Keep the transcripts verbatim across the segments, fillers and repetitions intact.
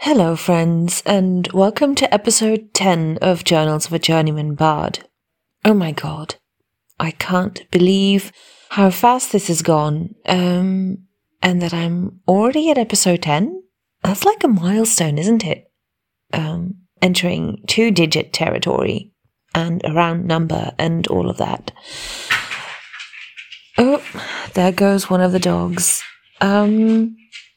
Hello, friends, and welcome to episode ten of Journals of a Journeyman Bard. Oh my god, I can't believe how fast this has gone, um, and that I'm already at episode ten? That's like a milestone, isn't it? Um, entering two-digit territory, and a round number, and all of that. Oh, there goes one of the dogs. Um...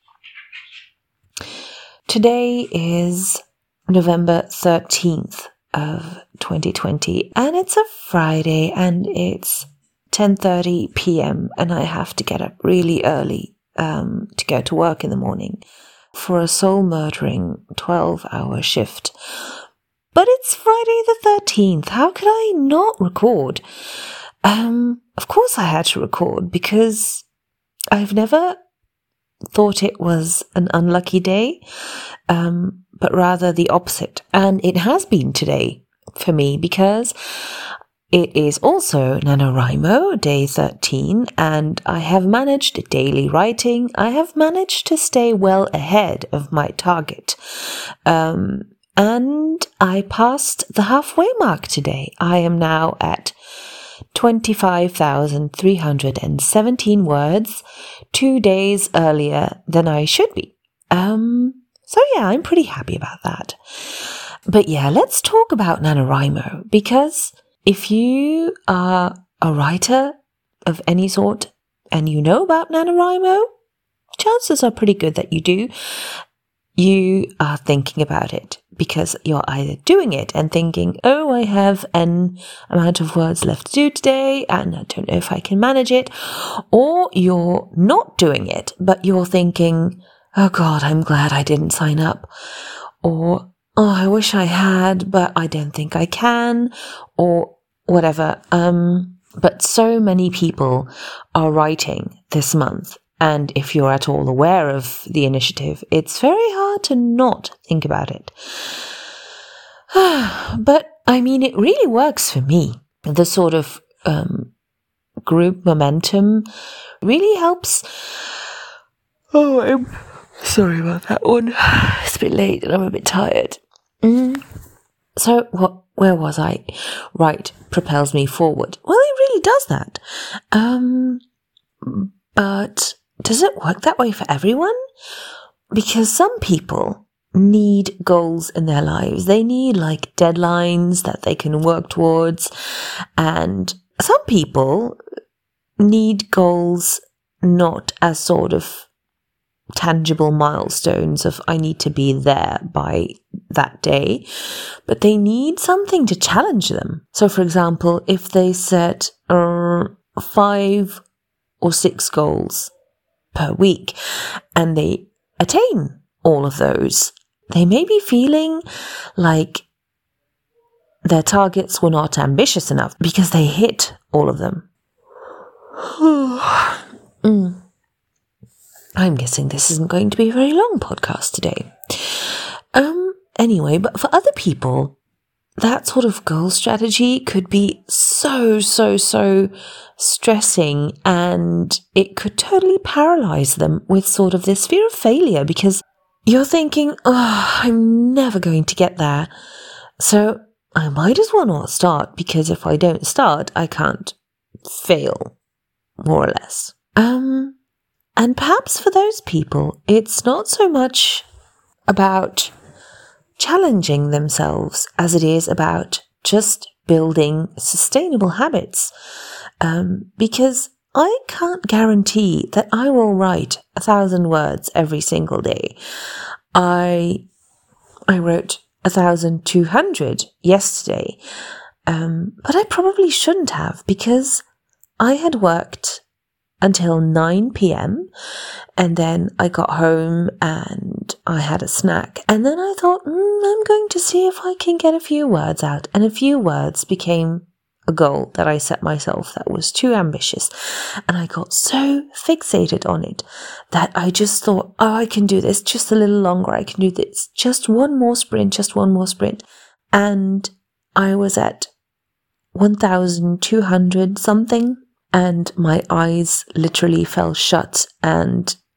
Today is November thirteenth of twenty twenty, and it's a Friday, and it's ten thirty p.m, and I have to get up really early um, to go to work in the morning for a soul-murdering twelve-hour shift. But it's Friday the thirteenth. How could I not record? Um, of course I had to record, because I've never thought it was an unlucky day, um, but rather the opposite. And it has been today for me, because it is also NaNoWriMo, day thirteen, and I have managed daily writing. I have managed to stay well ahead of my target. Um, and I passed the halfway mark today. I am now at twenty-five thousand three hundred seventeen words, two days earlier than I should be. Um, so yeah, I'm pretty happy about that. But yeah, let's talk about NaNoWriMo, because if you are a writer of any sort and you know about NaNoWriMo, chances are pretty good that you do. You are thinking about it because you're either doing it and thinking, oh, I have an amount of words left to do today and I don't know if I can manage it, or you're not doing it, but you're thinking, oh God, I'm glad I didn't sign up, or oh, I wish I had, but I don't think I can, or whatever. Um, but so many people are writing this month. And if you're at all aware of the initiative, it's very hard to not think about it. But, I mean, it really works for me. The sort of um, group momentum really helps. Oh, I'm sorry about that one. It's a bit late and I'm a bit tired. Mm. So, what? Where was I? Right, propels me forward. Well, it really does that. Um, but does it work that way for everyone? Because some people need goals in their lives. They need like deadlines that they can work towards. And some people need goals not as sort of tangible milestones of I need to be there by that day, but they need something to challenge them. So for example, if they set uh, five or six goals per week and they attain all of those, they may be feeling like their targets were not ambitious enough because they hit all of them. mm. I'm guessing this isn't going to be a very long podcast today. Um, anyway, but for other people, that sort of goal strategy could be so, so, so stressing, and it could totally paralyze them with sort of this fear of failure, because you're thinking, oh, I'm never going to get there. So I might as well not start, because if I don't start, I can't fail, more or less. Um, and perhaps for those people, it's not so much about challenging themselves as it is about just building sustainable habits. Um, because I can't guarantee that I will write a thousand words every single day. I I wrote a thousand two hundred yesterday, um, but I probably shouldn't have, because I had worked until nine p.m. and then I got home and I had a snack, and then I thought, mm, I'm going to see if I can get a few words out, and a few words became a goal that I set myself that was too ambitious, and I got so fixated on it that I just thought, oh, I can do this just a little longer, I can do this just one more sprint, just one more sprint, and I was at one thousand two hundred something, and my eyes literally fell shut and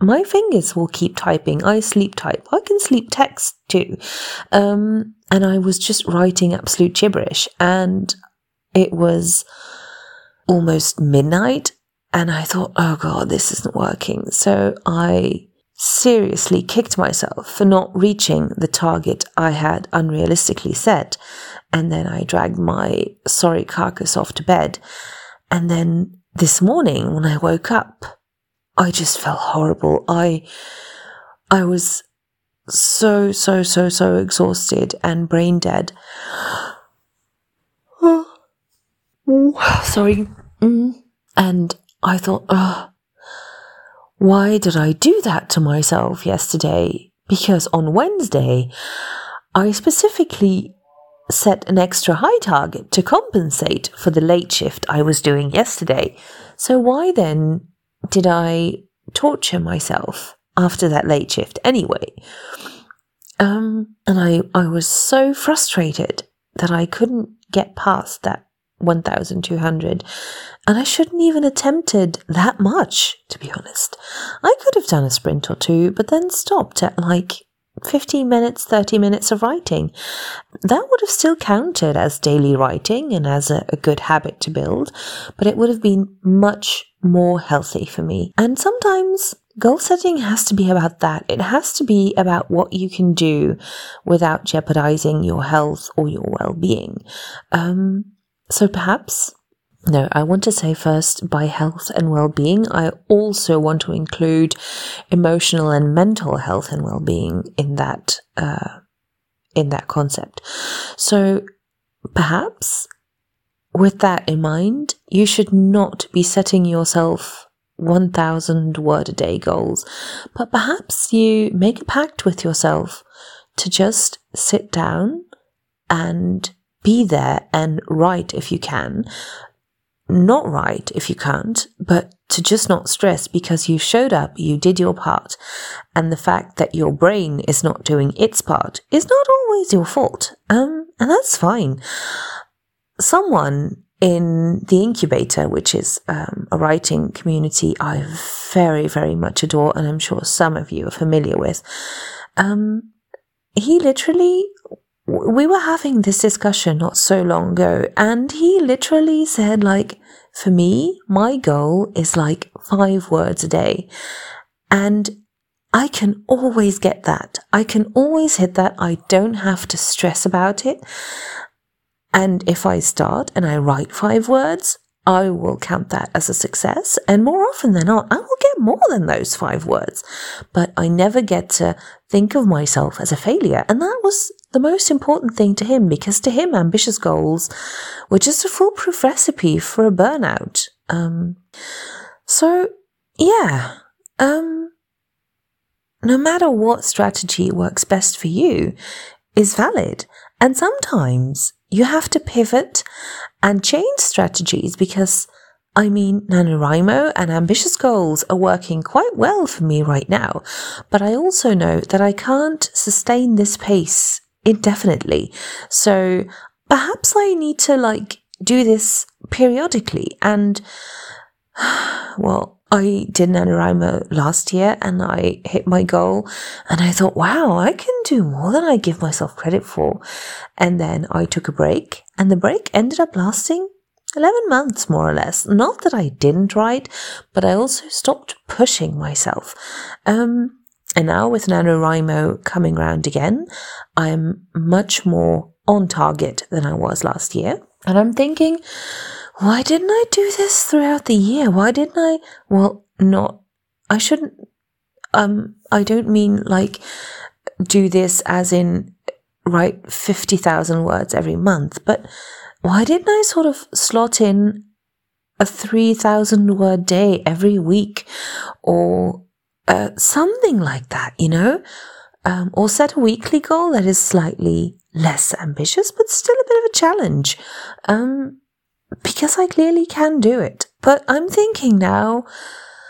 my fingers will keep typing. I sleep type. I can sleep text too. Um, and I was just writing absolute gibberish. And it was almost midnight. And I thought, oh God, this isn't working. So I seriously kicked myself for not reaching the target I had unrealistically set. And then I dragged my sorry carcass off to bed. And then this morning when I woke up, I just felt horrible. I I was so, so, so, so exhausted and brain dead. Sorry. And I thought, oh, why did I do that to myself yesterday? Because on Wednesday, I specifically set an extra high target to compensate for the late shift I was doing yesterday. So why then did I torture myself after that late shift anyway? Um, and I, I was so frustrated that I couldn't get past that one thousand two hundred. And I shouldn't even attempted that much, to be honest. I could have done a sprint or two, but then stopped at like fifteen minutes, thirty minutes of writing. That would have still counted as daily writing and as a, a good habit to build, but it would have been much more healthy for me. And sometimes goal setting has to be about that. It has to be about what you can do without jeopardizing your health or your well-being. Um, so perhaps... No, I want to say first, by health and well-being, I also want to include emotional and mental health and well-being in that uh, in that concept. So perhaps with that in mind, you should not be setting yourself one thousand word a day goals, but perhaps you make a pact with yourself to just sit down and be there and write if you can. Not write if you can't, but to just not stress because you showed up, you did your part, and the fact that your brain is not doing its part is not always your fault. Um, and that's fine. Someone in the Incubator, which is um, a writing community I very, very much adore, and I'm sure some of you are familiar with, um, he literally... We were having this discussion not so long ago, and he literally said, like, for me, my goal is like five words a day. And I can always get that. I can always hit that. I don't have to stress about it. And if I start and I write five words, I will count that as a success. And more often than not, I will get more than those five words. But I never get to think of myself as a failure. And that was the most important thing to him, because to him, ambitious goals were just a foolproof recipe for a burnout. Um, so, yeah, um, no matter what strategy works best for you is valid. And sometimes you have to pivot and change strategies because, I mean, NaNoWriMo and ambitious goals are working quite well for me right now. But I also know that I can't sustain this pace indefinitely. So perhaps I need to like do this periodically. And well, I did NaNoWriMo last year and I hit my goal and I thought, wow, I can do more than I give myself credit for. And then I took a break, and the break ended up lasting eleven months, more or less. Not that I didn't write, but I also stopped pushing myself. Um, and now with NaNoWriMo coming round again, I'm much more on target than I was last year. And I'm thinking, why didn't I do this throughout the year? Why didn't I? Well, not, I shouldn't, um, I don't mean like do this as in write fifty thousand words every month, but why didn't I sort of slot in a three thousand word day every week or uh, something like that, you know? Um, or set a weekly goal that is slightly less ambitious, but still a bit of a challenge. Um, because I clearly can do it. But I'm thinking now,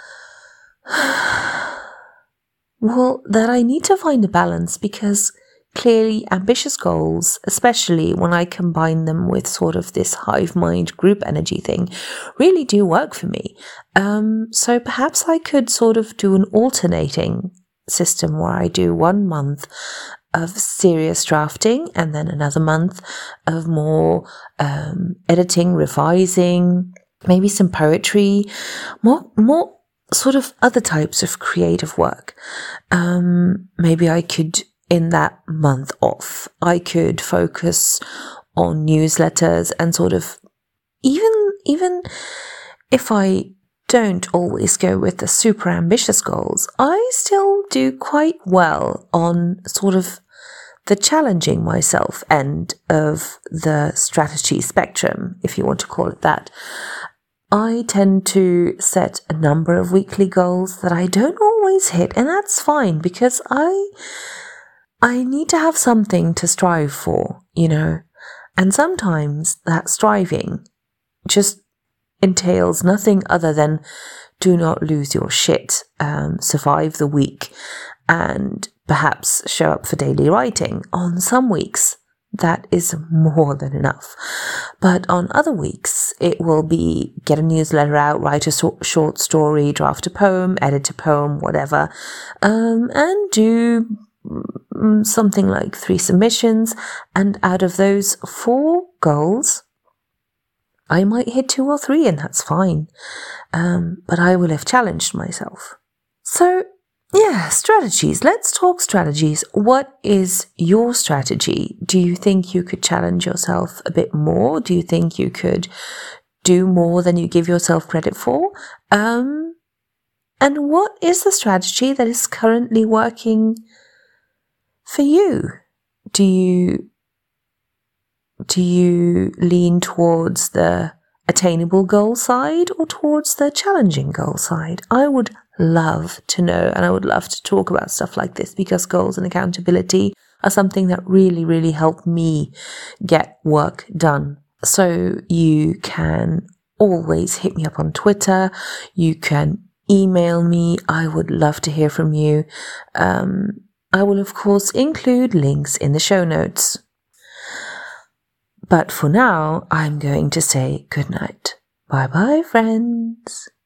well, that I need to find a balance because clearly ambitious goals, especially when I combine them with sort of this hive mind group energy thing, really do work for me. Um, so perhaps I could sort of do an alternating system where I do one month of serious drafting and then another month of more um, editing, revising, maybe some poetry, more more sort of other types of creative work. Um, maybe I could, in that month off, I could focus on newsletters and sort of even even if I don't always go with the super ambitious goals, I still do quite well on sort of the challenging myself end of the strategy spectrum, if you want to call it that. I tend to set a number of weekly goals that I don't always hit, and that's fine because I I need to have something to strive for, you know. And sometimes that striving just entails nothing other than do not lose your shit, um, survive the week, and perhaps show up for daily writing. On some weeks, that is more than enough. But on other weeks, it will be get a newsletter out, write a so- short story, draft a poem, edit a poem, whatever, um, and do something like three submissions. And out of those four goals, I might hit two or three, and that's fine. Um, but I will have challenged myself. So, yeah, strategies. Let's talk strategies. What is your strategy? Do you think you could challenge yourself a bit more? Do you think you could do more than you give yourself credit for? Um, and what is the strategy that is currently working for you? Do you Do you lean towards the attainable goal side or towards the challenging goal side? I would love to know, and I would love to talk about stuff like this because goals and accountability are something that really, really help me get work done. So you can always hit me up on Twitter. You can email me. I would love to hear from you. Um, I will, of course, include links in the show notes. But for now, I'm going to say good night. Bye bye, friends.